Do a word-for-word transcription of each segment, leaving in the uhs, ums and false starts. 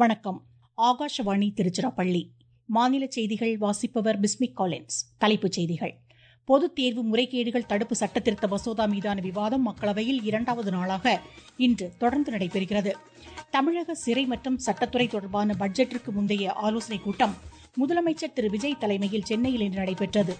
வணக்கம். ஆகாஷவாணி திருச்சிராப்பள்ளி. மாநில செய்திகள் வாசிப்பவர் பிஸ்மிக் காலின்ஸ். தலைப்புச் செய்திகள். பொதுத் தேர்வு முறைகேடுகள் தடுப்பு சட்டத்திருத்த மசோதா மீதான விவாதம் மக்களவையில் இரண்டாவது நாளாக இன்று தொடர்ந்து நடைபெறுகிறது. தமிழக சிறை மற்றும் சட்டத்துறை தொடர்பான பட்ஜெட்டிற்கு முந்தைய ஆலோசனைக் கூட்டம் முதலமைச்சர் திரு விஜய் தலைமையில் சென்னையில் இன்று நடைபெற்றது.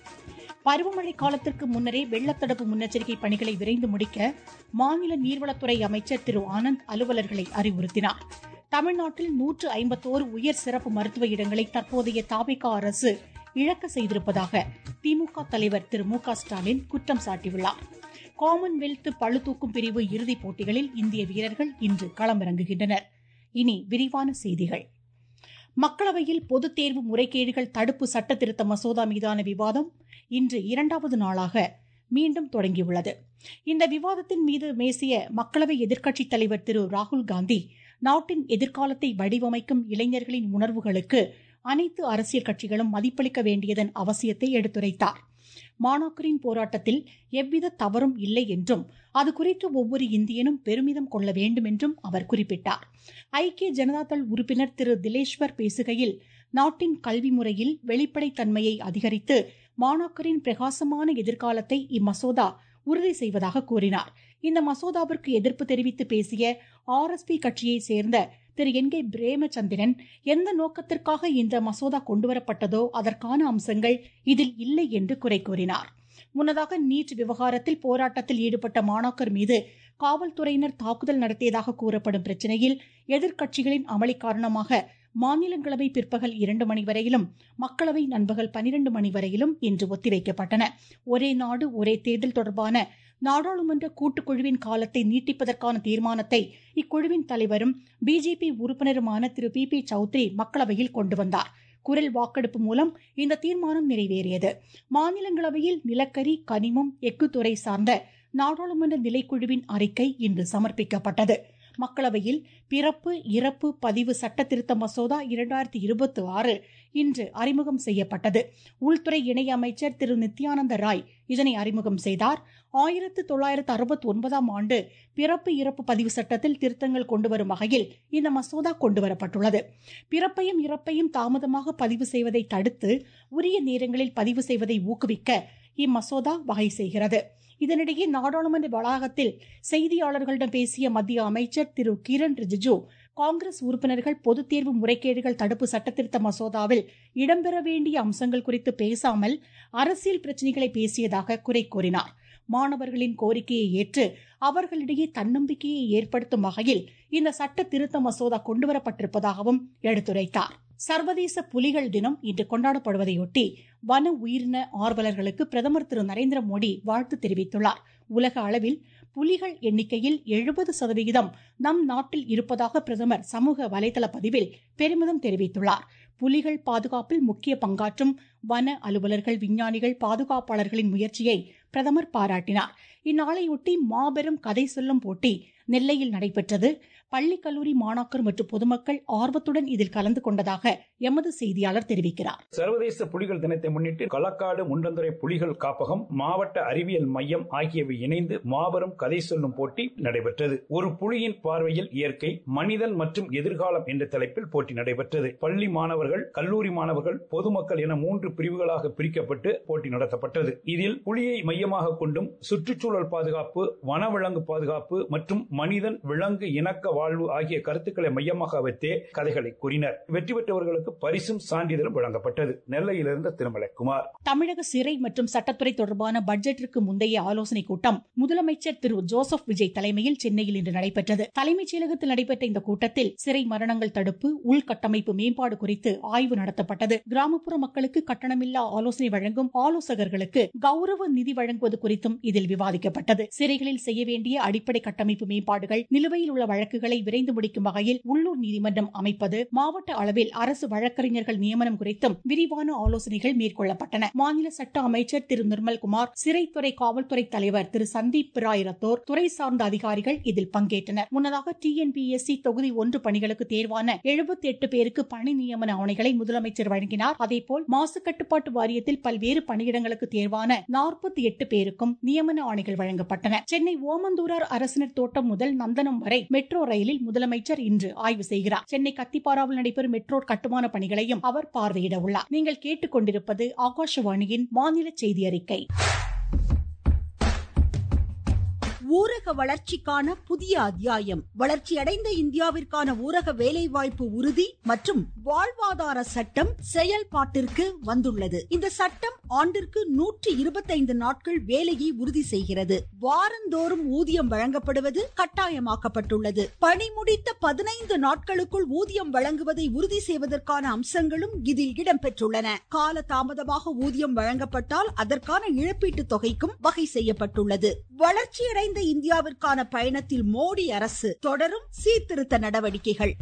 பருவமழை காலத்திற்கு முன்னரே வெள்ளத்தடுப்பு முன்னெச்சரிக்கை பணிகளை விரைந்து முடிக்க மாநில நீர்வளத்துறை அமைச்சர் திரு ஆனந்த் அலுவலர்களை அறிவுறுத்தினார். தமிழ்நாட்டில் நூற்று ஐம்பத்தோரு உயர் சிறப்பு மருத்துவ இடங்களை தற்போதைய தாவேகா அரசு இழக்க செய்திருப்பதாக திமுக தலைவர் திரு மு க ஸ்டாலின் குற்றம் சாட்டியுள்ளார். காமன்வெல்த் பளுதூக்கும் பிரிவு இறுதிப் போட்டிகளில் இந்திய வீரர்கள் இன்று களமிறங்குகின்றனர். இனி விரிவான செய்திகள். மக்களவையில் பொதுத் தேர்வு முறைகேடுகள் தடுப்பு சட்ட திருத்த மசோதா மீதான விவாதம் இன்று இரண்டாவது நாளாக மீண்டும் தொடங்கியுள்ளது. இந்த விவாதத்தின் மீது பேசிய மக்களவை எதிர்க்கட்சித் தலைவர் திரு ராகுல் காந்தி, நாட்டின் எதிர்காலத்தை வடிவமைக்கும் இளைஞர்களின் உணர்வுகளுக்கு அனைத்து அரசியல் கட்சிகளும் மதிப்பளிக்க வேண்டியதன் அவசியத்தை எடுத்துரைத்தார். மாணாக்கரின் போராட்டத்தில் எவ்வித தவறும் இல்லை என்றும் அது குறித்து ஒவ்வொரு இந்தியனும் பெருமிதம் கொள்ள வேண்டும் என்றும் அவர் குறிப்பிட்டார். ஐக்கிய ஜனதாதள் உறுப்பினர் திரு திலேஷ்வர் பேசுகையில், நாட்டின் கல்வி முறையில் வெளிப்படைத்தன்மையை அதிகரித்து மாணாக்கரின் பிரகாசமான எதிர்காலத்தை இம்மசோதா உறுதி செய்வதாக கூறினார். இந்த மசோதாவிற்கு எதிர்ப்பு தெரிவித்து பேசிய ஆர் எஸ் பி கட்சியை சேர்ந்த திரு என் கே பிரேமச்சந்திரன், எந்த நோக்கத்திற்காக இந்த மசோதா கொண்டுவரப்பட்டதோ அதற்கான அம்சங்கள் இதில் இல்லை என்று குறை கூறினார். முன்னதாக நீட் விவகாரத்தில் போராட்டத்தில் ஈடுபட்ட மாணாக்கர் மீது காவல்துறையினர் தாக்குதல் நடத்தியதாக கூறப்படும் பிரச்சினையில் எதிர்க்கட்சிகளின் அமளி காரணமாக மாநிலங்களவை பிற்பகல் இரண்டு மணி வரையிலும் மக்களவை நண்பகல் பனிரெண்டு மணி வரையிலும் இன்று ஒத்திவைக்கப்பட்டன. ஒரே நாடு ஒரே தேர்தல் தொடர்பான நாடாளுமன்ற கூட்டுக்குழுவின் காலத்தை நீட்டிப்பதற்கான தீர்மானத்தை இக்குழுவின் தலைவரும் பிஜேபி உறுப்பினருமான திரு பி பி சௌத்ரி மக்களவையில் கொண்டு வந்தார். குரல் வாக்கெடுப்பு மூலம் இந்த தீர்மானம் நிறைவேறியது. மாநிலங்களவையில் நிலக்கரி, கனிமம், எஃகு துறை சார்ந்த நாடாளுமன்ற நிலைக்குழுவின் அறிக்கை இன்று சமர்ப்பிக்கப்பட்டது. மக்களவையில் பிறப்பு இறப்பு பதிவு சட்ட திருத்த மசோதா இரண்டாயிரத்தி இருபத்தி ஆறு இன்று அறிமுகம் செய்யப்பட்டது. உள்துறை இணை அமைச்சர் திரு நித்யானந்த ராய் இதனை அறிமுகம் செய்தார். ஆயிரத்து தொள்ளாயிரத்து அறுபத்தி ஒன்பதாம் ஆண்டு பிறப்பு இறப்பு பதிவு சட்டத்தில் திருத்தங்கள் கொண்டுவரும் வகையில் இந்த மசோதா கொண்டுவரப்பட்டுள்ளது. பிறப்பையும் இறப்பையும் தாமதமாக பதிவு செய்வதை தடுத்து உரிய நேரங்களில் பதிவு செய்வதை ஊக்குவிக்க இம்மசோதா வகை செய்கிறது. இதனிடையே நாடாளுமன்ற வளாகத்தில் செய்தியாளர்களிடம் பேசிய மத்திய அமைச்சர் திரு கிரண் ரிஜிஜு, காங்கிரஸ் உறுப்பினர்கள் பொதுத் தேர்வு முறைகேடுகள் தடுப்பு சட்டத்திருத்த மசோதாவில் இடம்பெற வேண்டிய அம்சங்கள் குறித்து பேசாமல் அரசியல் பிரச்சினைகளை பேசியதாக குறை கூறினார். மாணவர்களின் கோரிக்கையை ஏற்று அவர்களிடையே தன்னம்பிக்கையை ஏற்படுத்தும் வகையில் இந்த சட்ட திருத்த மசோதா கொண்டுவரப்பட்டிருப்பதாகவும் எடுத்துரைத்தார். சர்வதேச புலிகள் தினம் இன்று கொண்டாடப்படுவதையொட்டி வன உயிரின ஆர்வலர்களுக்கு பிரதமர் திரு நரேந்திர மோடி வாழ்த்து தெரிவித்துள்ளார். உலக அளவில் புலிகள் எண்ணிக்கையில் எழுபது சதவிகிதம் நம் நாட்டில் இருப்பதாக பிரதமர் சமூக வலைதள பதிவில் பெருமிதம் தெரிவித்துள்ளார். புலிகள் பாதுகாப்பில் முக்கிய பங்காற்றும் வன அலுவலர்கள், விஞ்ஞானிகள், பாதுகாப்பாளர்களின் முயற்சியை பிரதமர் பாராட்டினார். இந்நாளையொட்டி மாபெரும் கதை சொல்லும் போட்டி நெல்லையில் நடைபெற்றது. பள்ளி கல்லூரி மாணாக்கர் மற்றும் பொதுமக்கள் ஆர்வத்துடன் இதில் கலந்து கொண்டதாக எமது செய்தியாளர் தெரிவிக்கிறார். சர்வதேச புலிகள் தினத்தை முன்னிட்டு களக்காடு முண்டந்துறை புலிகள் காப்பகம், மாவட்ட அறிவியல் மையம் ஆகியவை இணைந்து மாபெரும் கதை சொல்லும் போட்டி நடைபெற்றது. ஒரு புலியின் பார்வையில் இயற்கை, மனிதன் மற்றும் எதிர்காலம் என்ற தலைப்பில் போட்டி நடைபெற்றது. பள்ளி மாணவர்கள், கல்லூரி மாணவர்கள், பொதுமக்கள் என மூன்று பிரிவுகளாக பிரிக்கப்பட்டு போட்டி நடத்தப்பட்டது. இதில் புலியை மையமாக கொண்டும் சுற்றுச்சூழல் பாதுகாப்பு, வனவிலங்கு பாதுகாப்பு மற்றும் மனிதன் விலங்கு இணக்க வாழ்வு ஆகிய கருத்துக்களை மையமாக வைத்தே கதைகளை கூறினர். வெற்றி பெற்றவர்களுக்கு பரிசும் சான்றிதழும் வழங்கப்பட்டது. நெல்லையிலிருந்து திருமலைக்குமார். தமிழக சிறை மற்றும் சட்டத்துறை தொடர்பான பட்ஜெட்டிற்கு முந்தைய ஆலோசனைக் கூட்டம் முதலமைச்சர் திரு ஜோசப் விஜய் தலைமையில் சென்னையில் இன்று நடைபெற்றது. தலைமைச் செயலகத்தில் நடைபெற்ற இந்த கூட்டத்தில் சிறை மரணங்கள் தடுப்பு, உள்கட்டமைப்பு மேம்பாடு குறித்து ஆய்வு நடத்தப்பட்டது. கிராமப்புற மக்களுக்கு கட்டணமில்லா ஆலோசனை வழங்கும் ஆலோசகர்களுக்கு கௌரவ நிதி வழங்குவது குறித்தும் இதில் விவாதிக்கப்பட்டது. சிறைகளில் செய்ய வேண்டிய அடிப்படை கட்டமைப்பு மேம்பாடுகள், நிலுவையில் உள்ள வழக்குகளை விரைந்து முடிக்கும் வகையில் உள்ளூர் நீதிமன்றம் அமைப்பது, மாவட்ட அளவில் அரசு வழக்கறிஞர்கள் நியமனம் குறித்தும் விரிவான ஆலோசனைகள் மேற்கொள்ளப்பட்டன. மாநில சட்ட அமைச்சர் திரு நிர்மல்குமார், சிறைத்துறை காவல்துறை தலைவர் திரு சந்தீப் ராய் ரத்தோர், துறை சார்ந்த அதிகாரிகள் இதில் பங்கேற்றனர். முன்னதாக T N P S C தொகுதி ஒன்று பணிகளுக்கு தேர்வான எழுபத்தி எட்டு பேருக்கு பணி நியமன ஆணைகளை முதலமைச்சர் வழங்கினார். அதேபோல் மாசு கட்டுப்பாட்டு வாரியத்தில் பல்வேறு பணியிடங்களுக்கு தேர்வான நாற்பத்தி எட்டு பேருக்கும் நியமன ஆணைகள் வழங்கப்பட்டன. சென்னை ஓமந்தூரார் அரசினர் தோட்டம் முதல் நந்தனம் வரை மெட்ரோ ரயிலில் முதலமைச்சர் இன்று ஆய்வு செய்கிறார். சென்னை கத்திப்பாராவில் நடைபெறும் மெட்ரோ கட்டுமான பணிகளையும் அவர் பார்வையிட உள்ளார். நீங்கள் கேட்டுக்கொண்டிருப்பது ஆகாஷவாணியின் மாநில செய்தி அறிக்கை. ஊரக வளர்ச்சிக்கான புதிய அத்தியாயம். வளர்ச்சியடைந்த இந்தியாவிற்கான ஊரக வேலைவாய்ப்பு உறுதி மற்றும் வாழ்வாதார சட்டம் செயல்பாட்டிற்கு வந்துள்ளது. இந்த சட்டம் ஆண்டிற்கு நூற்றி இருபத்தைந்து நாட்கள் வேலையை உறுதி செய்கிறது. வாரந்தோறும் ஊதியம் வழங்கப்படுவது கட்டாயமாக்கப்பட்டுள்ளது. பணி முடித்த பதினைந்து நாட்களுக்குள் ஊதியம் வழங்குவதை உறுதி செய்வதற்கான அம்சங்களும் இதில் இடம்பெற்றுள்ளன. கால தாமதமாக ஊதியம் வழங்கப்பட்டால் அதற்கான இழப்பீட்டுத் தொகைக்கும் வகை செய்யப்பட்டுள்ளது. வளர்ச்சியடைந்த இந்தியாவிற்கான பயணத்தில் மோடி அரசு தொடரும் சீர்திருத்த நடவடிக்கைகள்.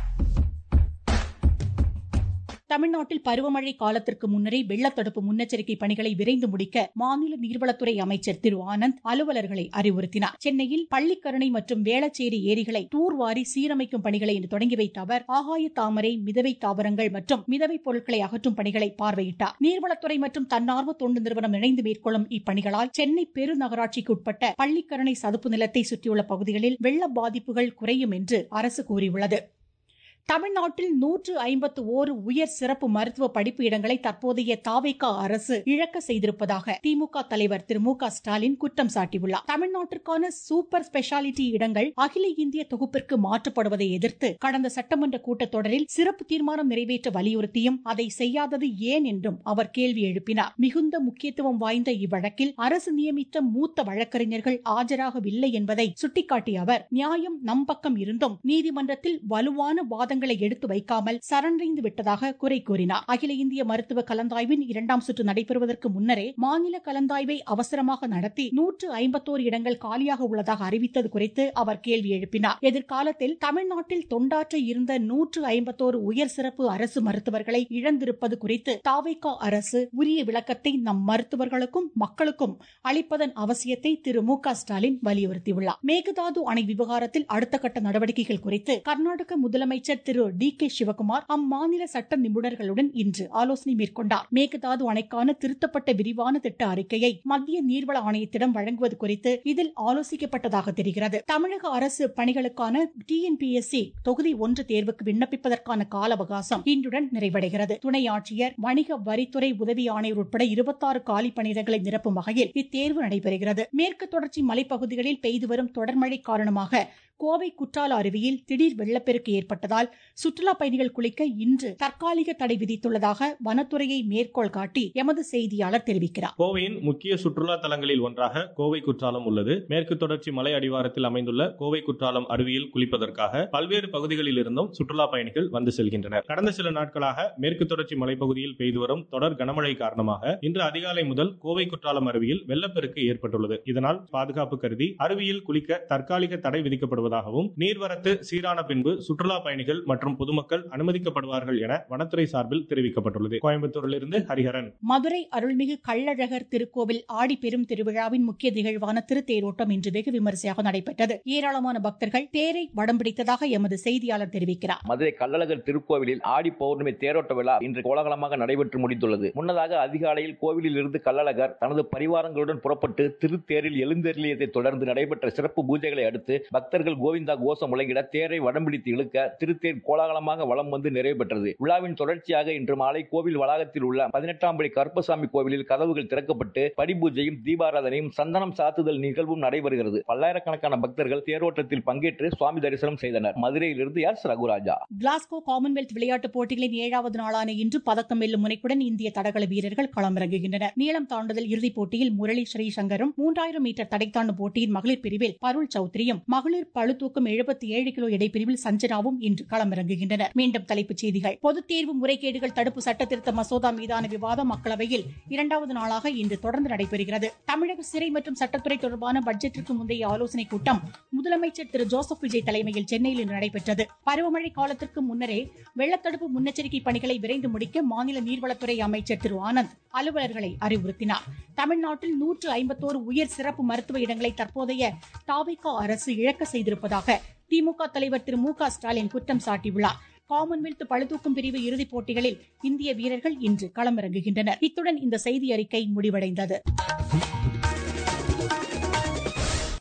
தமிழ்நாட்டில் பருவமழை காலத்திற்கு முன்னரே வெள்ளத்தடுப்பு முன்னெச்சரிக்கை பணிகளை விரைந்து முடிக்க மாநில நீர்வளத்துறை அமைச்சர் திரு ஆனந்த் அலுவலர்களை அறிவுறுத்தினார். சென்னையில் பள்ளிக்கரணை மற்றும் வேளச்சேரி ஏரிகளை தூர்வாரி சீரமைக்கும் பணிகளை இன்று தொடங்கி வைத்த அவர் ஆகாய தாமரை, மிதவை தாவரங்கள் மற்றும் மிதவை பொருட்களை அகற்றும் பணிகளை பார்வையிட்டார். நீர்வளத்துறை மற்றும் தன்னார்வ தொண்டு நிறுவனம் இணைந்து மேற்கொள்ளும் இப்பணிகளால் சென்னை பெருநகராட்சிக்கு உட்பட்ட பள்ளிக்கரணை சதுப்பு நிலத்தை சுற்றியுள்ள பகுதிகளில் வெள்ள பாதிப்புகள் குறையும் என்று அரசு கூறியுள்ளது. தமிழ்நாட்டில் நூற்று ஐம்பத்து ஓரு உயர் சிறப்பு மருத்துவ படிப்பு இடங்களை தற்போதைய தாவேகா அரசு இழக்க செய்திருப்பதாக திமுக தலைவர் திரு மு க ஸ்டாலின் குற்றம் சாட்டியுள்ளார். தமிழ்நாட்டிற்கான சூப்பர் ஸ்பெஷாலிட்டி இடங்கள் அகில இந்திய தொகுப்பிற்கு மாற்றப்படுவதை எதிர்த்து கடந்த சட்டமன்ற கூட்டத்தொடரில் சிறப்பு தீர்மானம் நிறைவேற்ற வலியுறுத்தியும் அதை செய்யாதது ஏன் என்றும் அவர் கேள்வி எழுப்பினார். மிகுந்த முக்கியத்துவம் வாய்ந்த இவ்வழக்கில் அரசு நியமித்த மூத்த வழக்கறிஞர்கள் ஆஜராகவில்லை என்பதை சுட்டிக்காட்டிய அவர் நியாயம் நம் பக்கம் இருந்தும் நீதிமன்றத்தில் வலுவான வாதங்கள் எடுத்து வைக்காமல் சரணடைந்து விட்டதாக குறை கூறினார். அகில இந்திய மருத்துவ கலந்தாய்வின் இரண்டாம் சுற்று நடைபெறுவதற்கு முன்னரே மாநில கலந்தாய்வை அவசரமாக நடத்தி நூற்று ஐம்பத்தோரு இடங்கள் காலியாக உள்ளதாக அறிவித்தது குறித்து அவர் கேள்வி எழுப்பினார். எதிர்காலத்தில் தமிழ்நாட்டில் தொண்டாற்ற இருந்த நூற்று ஐம்பத்தோரு உயர் சிறப்பு அரசு மருத்துவர்களை இழந்திருப்பது குறித்து தாவேகா அரசு உரிய விளக்கத்தை நம் மருத்துவர்களுக்கும் மக்களுக்கும் அளிப்பதன் அவசியத்தை திரு மு க ஸ்டாலின் வலியுறுத்தியுள்ளார். மேகதாது அணை விவகாரத்தில் அடுத்த கட்ட நடவடிக்கைகள் குறித்து கர்நாடக முதலமைச்சர் திரு டி கே சிவகுமார் அம்மாநில சட்ட நிபுணர்களுடன் இன்று ஆலோசனை மேற்கொண்டார். மேகதாது அணைக்கான திருத்தப்பட்ட விரிவான திட்ட அறிக்கையை மத்திய நீர்வள ஆணையத்திடம் வழங்குவது குறித்து இதில் ஆலோசிக்கப்பட்டதாக தெரிகிறது. தமிழக அரசு பணிகளுக்கான T N P S C தொகுதி ஒன்று தேர்வுக்கு விண்ணப்பிப்பதற்கான கால அவகாசம் இன்றுடன் நிறைவடைகிறது. துணை ஆட்சியர், வணிக வரித்துறை உதவி ஆணையர் உட்பட இருபத்தாறு காலி பணியிடங்களை நிரப்பும் வகையில் இத்தேர்வு நடைபெறுகிறது. மேற்கு தொடர்ச்சி மலைப்பகுதிகளில் பெய்து வரும் தொடர்மழை காரணமாக கோவை குற்றால அருவியில் திடீர் வெள்ளப்பெருக்கு ஏற்பட்டதால் சுற்றுலா பயணிகள் குளிக்க இன்று தற்காலிக தடை விதித்துள்ளதாக வனத்துறையை மேற்கோள் காட்டி எமது செய்தியாளர் தெரிவிக்கிறார். கோவையின் முக்கிய சுற்றுலா தலங்களில் ஒன்றாக கோவை குற்றாலம் உள்ளது. மேற்கு தொடர்ச்சி மலை அடிவாரத்தில் அமைந்துள்ள கோவை குற்றாலம் அருவியில் குளிப்பதற்காக பல்வேறு பகுதிகளில் இருந்தும் சுற்றுலா பயணிகள் வந்து செல்கின்றனர். கடந்த சில நாட்களாக மேற்கு தொடர்ச்சி மலைப்பகுதியில் பெய்து வரும் தொடர் கனமழை காரணமாக இன்று அதிகாலை முதல் கோவை குற்றாலம் அருவியில் வெள்ளப்பெருக்கு ஏற்பட்டுள்ளது. இதனால் பாதுகாப்பு கருதி அருவியில் குளிக்க தற்காலிக தடை விதிக்கப்படுவது நீர்வரத்து சீரான பின்பு சுற்றுலா பயணிகள் மற்றும் பொதுமக்கள் அனுமதிக்கப்படுவார்கள் என வனத்துறை சார்பில் தெரிவிக்கப்பட்டுள்ளது. கோயம்புத்தூரிலிருந்து ஹரிஹரன். மதுரை அருள்மிகு கள்ளழகர் திருக்கோவில் ஆடி பெரும் திருவிழாவின் முக்கிய நிகழ்வான திருத்தேரோட்டம் இன்று வெகு விமரிசையாக நடைபெற்றது. ஏராளமான பக்தர்கள் தேரை வடம் பிடித்ததாக எமது செய்தியாளர் தெரிவிக்கிறார். மதுரை கள்ளழகர் திருக்கோவிலில் ஆடி பௌர்ணமி தேரோட்ட விழா இன்று கோலாகலமாக நடைபெற்று முடித்துள்ளது. முன்னதாக அதிகாலையில் கோவிலில் இருந்து கள்ளழகர் தனது பரிவாரங்களுடன் புறப்பட்டு திருத்தேரில் எழுந்தருளியதை தொடர்ந்து நடைபெற்ற சிறப்பு பூஜைகளை அடுத்து பக்தர்கள் கோவிந்தா கோஷம் முழங்கிட தேரை வடம்பிடித்து இழுக்க திருத்தேர் கோலாகலமாக வலம் வந்து நிறைவு பெற்றது. விழாவின் தொடர்ச்சியாக இன்று மாலை கோவில் வளாகத்தில் உள்ள பதினெட்டாம் படி கருப்பசாமி கோவிலில் கதவுகள் திறக்கப்பட்டு படிபூஜையும் தீபாராதனையும் சந்தனம் சாத்துதல் நிகழ்வும் நடைபெறுகிறது. பல்லாயிரக்கணக்கான பக்தர்கள் தேரோட்டத்தில் பங்கேற்று சுவாமி தரிசனம் செய்தனர். மதுரையிலிருந்து எஸ் ரகுராஜா. கிளாஸ்கோ காமன்வெல்த் விளையாட்டுப் போட்டிகளின் ஏழாவது நாளான இன்று பதக்கம் வெல்லும் முனைப்புடன் இந்திய தடகள வீரர்கள் களமிறங்குகின்றனர். நீளம் தாண்டுதல் இறுதிப் போட்டியில் முரளி ஸ்ரீசங்கரும், மூன்றாயிரம் மீட்டர் தடை தாண்டும் போட்டியின் மகளிர் பிரிவில் பருள் சௌத்ரியும், மகளிர் பளுதூக்கம் எழுபத்தி ஏழு கிலோ இடைப்பிரிவில் சஞ்சனாவும் இன்று களமிறங்குகின்றனர். மீண்டும் தலைப்புச் செய்திகள். பொதுத் தேர்வு முறைகேடுகள் தடுப்பு சட்ட திருத்த மசோதா மீதான விவாதம் மக்களவையில் இரண்டாவது நாளாக இன்று தொடர்ந்து நடைபெறுகிறது. தமிழக சிறை மற்றும் சட்டத்துறை தொடர்பான பட்ஜெட்டிற்கு முந்தைய ஆலோசனைக் கூட்டம் முதலமைச்சர் திரு ஜோசப் விஜய் தலைமையில் சென்னையில் இன்று நடைபெற்றது. பருவமழை காலத்திற்கு முன்னரே வெள்ளத்தடுப்பு முன்னெச்சரிக்கை பணிகளை விரைந்து முடிக்க மாநில நீர்வளத்துறை அமைச்சர் திரு ஆனந்த் அலுவலர்களை அறிவுறுத்தினார். தமிழ்நாட்டில் நூற்று ஐம்பத்தோரு உயர் சிறப்பு மருத்துவ இடங்களை தற்போதைய தாவேகா அரசு இழக்க செய்திருப்பதாக திமுக தலைவர் திரு மு க ஸ்டாலின் குற்றம் சாட்டியுள்ளார். காமன்வெல்த் பளுதூக்கும் பிரிவு இறுதிப் போட்டிகளில் இந்திய வீரர்கள் இன்று களமிறங்குகின்றனர். இத்துடன் இந்த செய்தி அறிக்கை முடிவடைந்தது.